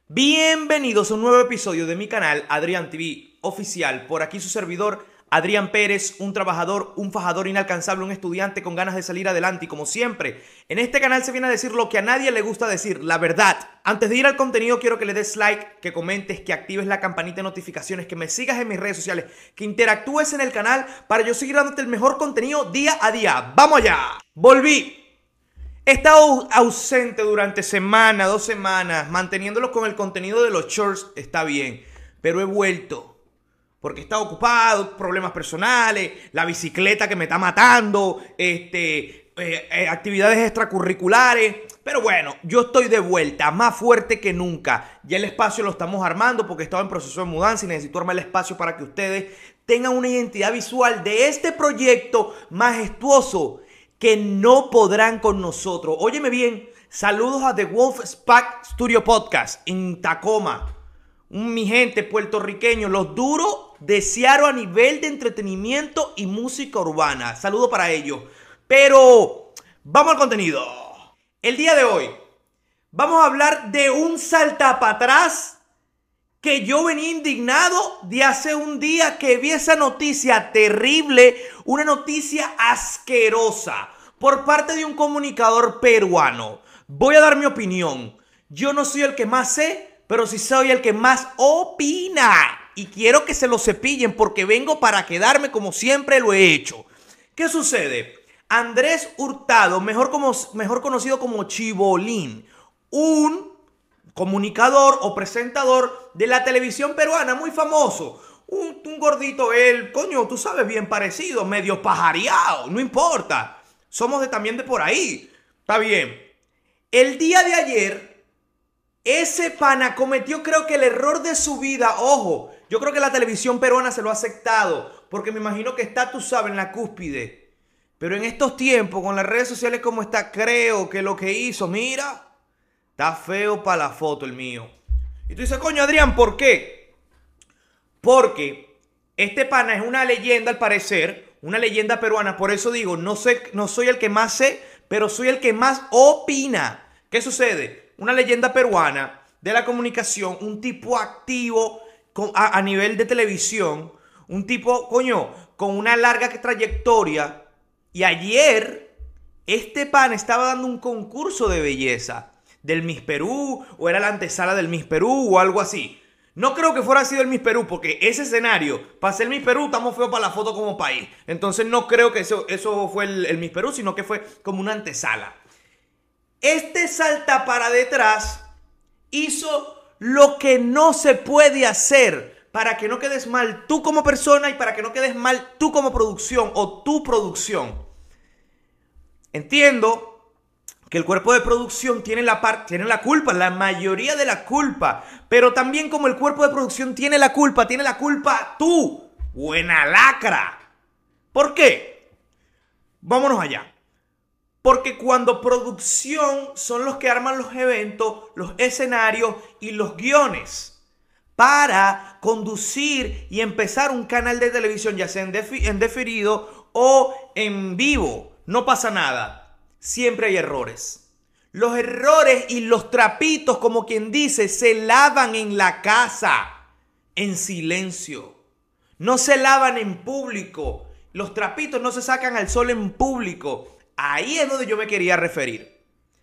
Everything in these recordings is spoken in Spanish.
Bienvenidos a un nuevo episodio de mi canal Adrián TV Oficial. Por aquí su servidor Adrián Pérez, un trabajador, un fajador inalcanzable, un estudiante con ganas de salir adelante. Y como siempre, en este canal se viene a decir lo que a nadie le gusta decir, la verdad. Antes de ir al contenido quiero que le des like, que comentes, que actives la campanita de notificaciones, que me sigas en mis redes sociales, que interactúes en el canal para yo seguir dándote el mejor contenido día a día. ¡Vamos allá! Volví. He estado ausente durante semana, 2 semanas, manteniéndolo con el contenido de los shorts, está bien, pero he vuelto, porque he estado ocupado, problemas personales, la bicicleta que me está matando, actividades extracurriculares, pero bueno, yo estoy de vuelta, más fuerte que nunca. Ya el espacio lo estamos armando porque estaba en proceso de mudanza y necesito armar el espacio para que ustedes tengan una identidad visual de este proyecto majestuoso que no podrán con nosotros. Óyeme bien, saludos a The Wolf Pack Studio Podcast en Tacoma. Mi gente puertorriqueño, los duros de Seattle a nivel de entretenimiento y música urbana. Saludos para ellos. Pero vamos al contenido. El día de hoy vamos a hablar de un salta para atrás que yo venía indignado de hace un día que vi esa noticia terrible, una noticia asquerosa por parte de un comunicador peruano. Voy a dar mi opinión. Yo no soy el que más sé, pero sí soy el que más opina. Y quiero que se lo cepillen porque vengo para quedarme como siempre lo he hecho. ¿Qué sucede? Andrés Hurtado, mejor conocido como Chibolín, un comunicador o presentador de la televisión peruana muy famoso. Un gordito él, coño, tú sabes, bien parecido, medio pajareado, no importa. Somos también de por ahí. Está bien. El día de ayer, ese pana cometió creo que el error de su vida. Ojo, yo creo que la televisión peruana se lo ha aceptado, porque me imagino que está, tú sabes, en la cúspide. Pero en estos tiempos, con las redes sociales como está, creo que lo que hizo, mira, está feo para la foto el mío. Y tú dices, coño, Adrián, ¿por qué? Porque este pana es una leyenda al parecer, una leyenda peruana. Por eso digo, no soy el que más sé, pero soy el que más opina. ¿Qué sucede? Una leyenda peruana de la comunicación, un tipo activo a nivel de televisión, un tipo, coño, con una larga trayectoria. Y ayer, este pana estaba dando un concurso de belleza del Miss Perú, o era la antesala del Miss Perú, o algo así. No creo que fuera sido el Miss Perú, porque ese escenario, para ser Miss Perú, estamos feos para la foto como país. Entonces no creo que eso fue el Miss Perú, sino que fue como una antesala. Este salta para detrás hizo lo que no se puede hacer para que no quedes mal tú como persona y para que no quedes mal tú como producción o tu producción. Entiendo que el cuerpo de producción tiene la culpa, la mayoría de la culpa. Pero también como el cuerpo de producción tiene la culpa tú, buena lacra. ¿Por qué? Vámonos allá. Porque cuando producción son los que arman los eventos, los escenarios y los guiones para conducir y empezar un canal de televisión, ya sea en diferido o en vivo, no pasa nada. Siempre hay errores. Los errores y los trapitos, como quien dice, se lavan en la casa, en silencio. No se lavan en público. Los trapitos no se sacan al sol en público. Ahí es donde yo me quería referir.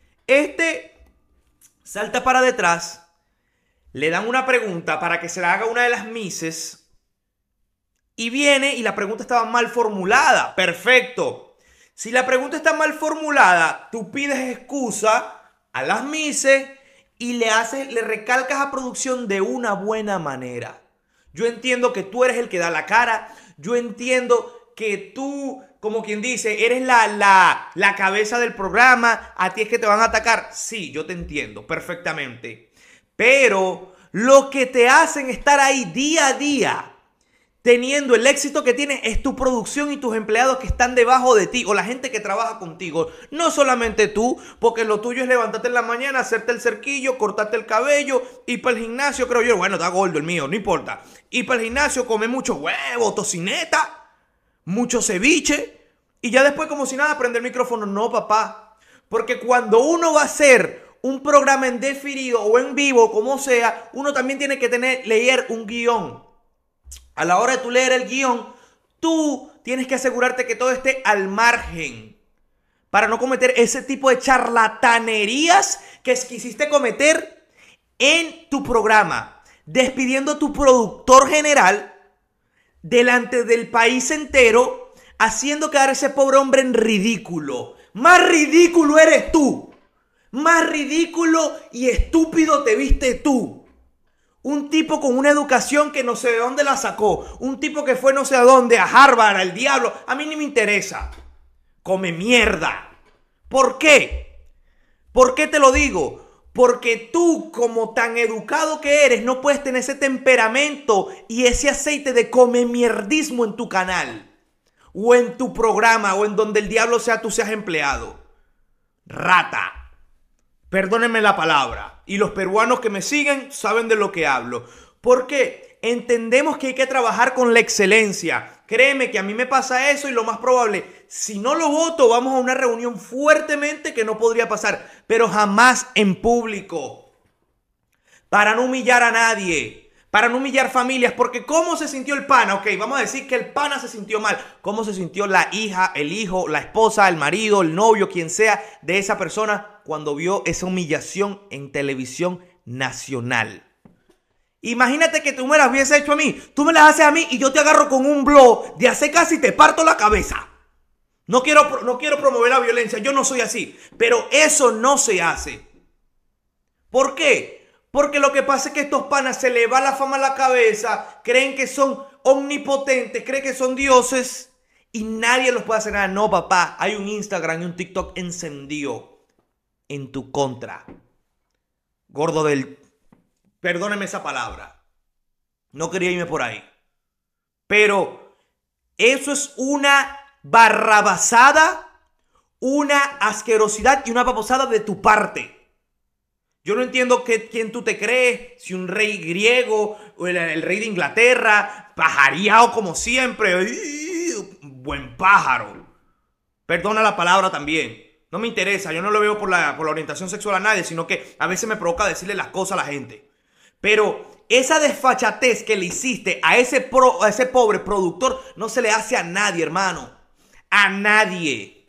Salta para detrás. Le dan una pregunta para que se la haga una de las misses. Y viene y la pregunta estaba mal formulada. Perfecto. Si la pregunta está mal formulada, tú pides excusa a las mises y le recalcas a producción de una buena manera. Yo entiendo que tú eres el que da la cara. Yo entiendo que tú, como quien dice, eres la cabeza del programa. A ti es que te van a atacar. Sí, yo te entiendo perfectamente. Pero lo que te hacen estar ahí día a día, teniendo el éxito que tienes, es tu producción y tus empleados que están debajo de ti o la gente que trabaja contigo. No solamente tú, porque lo tuyo es levantarte en la mañana, hacerte el cerquillo, cortarte el cabello, ir para el gimnasio, creo yo. Bueno, está gordo el mío, no importa. Ir para el gimnasio, comer mucho huevo, tocineta, mucho ceviche y ya después como si nada prender el micrófono. No, papá. Porque cuando uno va a hacer un programa en diferido o en vivo, como sea, uno también tiene que leer un guión. A la hora de tú leer el guión, tú tienes que asegurarte que todo esté al margen para no cometer ese tipo de charlatanerías que quisiste cometer en tu programa, despidiendo a tu productor general delante del país entero, haciendo quedar a ese pobre hombre en ridículo. Más ridículo eres tú. Más ridículo y estúpido te viste tú. Un tipo con una educación que no sé de dónde la sacó. Un tipo que fue no sé a dónde, a Harvard, al diablo. A mí ni me interesa. Come mierda. ¿Por qué? ¿Por qué te lo digo? Porque tú, como tan educado que eres, no puedes tener ese temperamento y ese aceite de come mierdismo en tu canal. O en tu programa, o en donde el diablo sea tú seas empleado. Rata. Perdónenme la palabra. Y los peruanos que me siguen saben de lo que hablo. Porque entendemos que hay que trabajar con la excelencia. Créeme que a mí me pasa eso y lo más probable, si no lo voto, vamos a una reunión fuertemente que no podría pasar. Pero jamás en público. Para no humillar a nadie. Para no humillar familias. Porque ¿cómo se sintió el pana? Ok, vamos a decir que el pana se sintió mal. ¿Cómo se sintió la hija, el hijo, la esposa, el marido, el novio, quien sea de esa persona cuando vio esa humillación en televisión nacional? Imagínate que tú me las hubieses hecho a mí. Tú me las haces a mí y yo te agarro con un blow de hacer casi te parto la cabeza. No quiero promover la violencia. Yo no soy así. Pero eso no se hace. ¿Por qué? Porque lo que pasa es que a estos panas se les va la fama a la cabeza. Creen que son omnipotentes. Creen que son dioses. Y nadie los puede hacer nada. No, papá. Hay un Instagram y un TikTok encendido en tu contra. Gordo del... Perdóneme esa palabra. No quería irme por ahí. Pero eso es una barrabasada, una asquerosidad y una babosada de tu parte. Yo no entiendo quién tú te crees, si un rey griego o el rey de Inglaterra, pajareado como siempre. Buen pájaro. Perdona la palabra también. No me interesa, yo no lo veo por la orientación sexual a nadie, sino que a veces me provoca decirle las cosas a la gente. Pero esa desfachatez que le hiciste a ese pobre productor no se le hace a nadie, hermano. A nadie.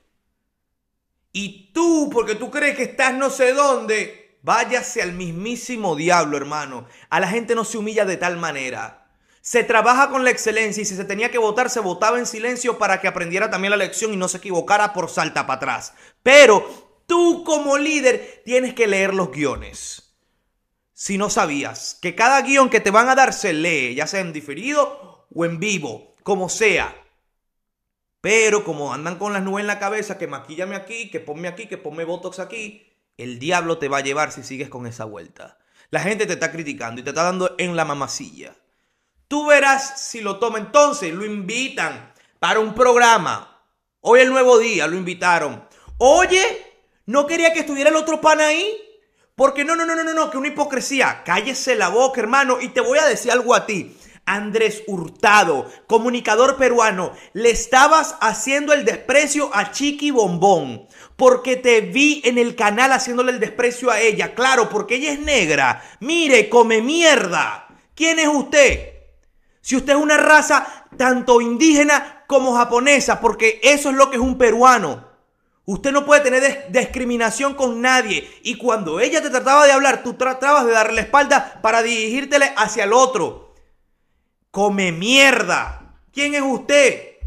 Y tú, porque tú crees que estás no sé dónde, váyase al mismísimo diablo, hermano. A la gente no se humilla de tal manera. Se trabaja con la excelencia y si se tenía que votar, se votaba en silencio para que aprendiera también la lección y no se equivocara por salta para atrás. Pero tú como líder tienes que leer los guiones. Si no sabías que cada guión que te van a dar se lee, ya sea en diferido o en vivo, como sea. Pero como andan con las nubes en la cabeza, que maquíllame aquí, que ponme botox aquí, el diablo te va a llevar si sigues con esa vuelta. La gente te está criticando y te está dando en la mamacilla. Tú verás si lo toma. Entonces lo invitan para un programa. Hoy el Nuevo Día lo invitaron. Oye, ¿no quería que estuviera el otro pana ahí? Porque no, que una hipocresía. Cállese la boca, hermano. Y te voy a decir algo a ti. Andrés Hurtado, comunicador peruano, le estabas haciendo el desprecio a Chiqui Bombón. Porque te vi en el canal haciéndole el desprecio a ella. Claro, porque ella es negra. Mire, come mierda. ¿Quién es usted? Si usted es una raza tanto indígena como japonesa, porque eso es lo que es un peruano. Usted no puede tener discriminación con nadie. Y cuando ella te trataba de hablar, tú tratabas de darle la espalda para dirigírtele hacia el otro. Come mierda. ¿Quién es usted?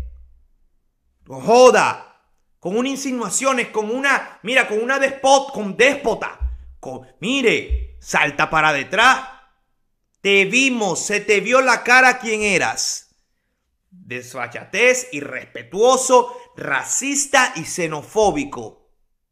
No joda. Con unas insinuaciones, con una déspota. Mire, salta para detrás. Te vimos, se te vio la cara quién eras. Desfachatez, irrespetuoso, racista y xenofóbico.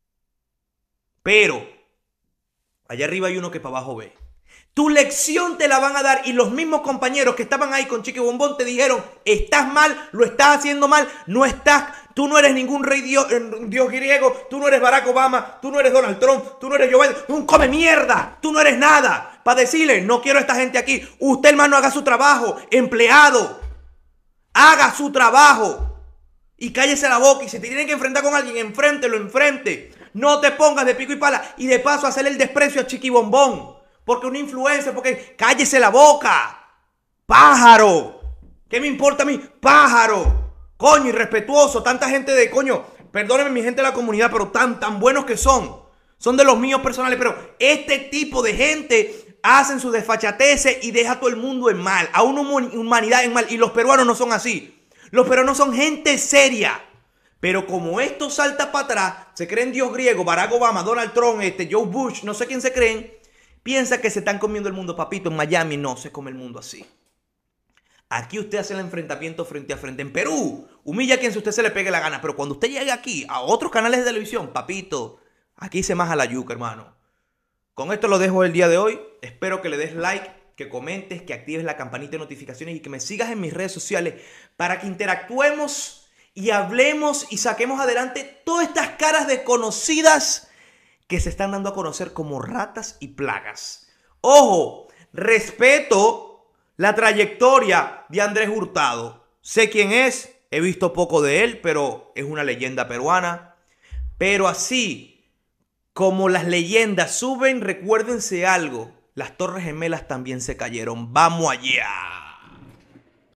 Pero allá arriba hay uno que para abajo ve. Tu lección te la van a dar y los mismos compañeros que estaban ahí con Chiqui Bombón te dijeron: estás mal, lo estás haciendo mal, tú no eres ningún rey dios griego, tú no eres Barack Obama, tú no eres Donald Trump, tú no eres Joe Biden, un come mierda, tú no eres nada. Para decirle: no quiero a esta gente aquí. Usted, hermano, haga su trabajo, empleado. Haga su trabajo. Y cállese la boca. Y si te tienen que enfrentar con alguien, enfréntelo, enfrente. No te pongas de pico y pala. Y de paso hacerle el desprecio a Chiqui Bombón. Porque un influencer, porque cállese la boca. Pájaro. ¿Qué me importa a mí? Pájaro. Coño, irrespetuoso. Tanta gente de coño. Perdónenme mi gente de la comunidad, pero tan buenos que son. Son de los míos personales. Pero este tipo de gente hacen sus desfachateces y deja a todo el mundo en mal. A una humanidad en mal. Y los peruanos no son así. Los peruanos son gente seria. Pero como esto salta para atrás, se creen Dios griego, Barack Obama, Donald Trump, Joe Bush, no sé quién se creen, piensa que se están comiendo el mundo, papito. En Miami no se come el mundo así. Aquí usted hace el enfrentamiento frente a frente. En Perú, humilla a quien usted se le pegue la gana. Pero cuando usted llegue aquí a otros canales de televisión, papito, aquí se maja la yuca, hermano. Con esto lo dejo el día de hoy. Espero que le des like, que comentes, que actives la campanita de notificaciones y que me sigas en mis redes sociales para que interactuemos y hablemos y saquemos adelante todas estas caras desconocidas que se están dando a conocer como ratas y plagas. Ojo, respeto la trayectoria de Andrés Hurtado. Sé quién es, he visto poco de él, pero es una leyenda peruana. Pero así como las leyendas suben, recuérdense algo. Las Torres Gemelas también se cayeron. ¡Vamos allá!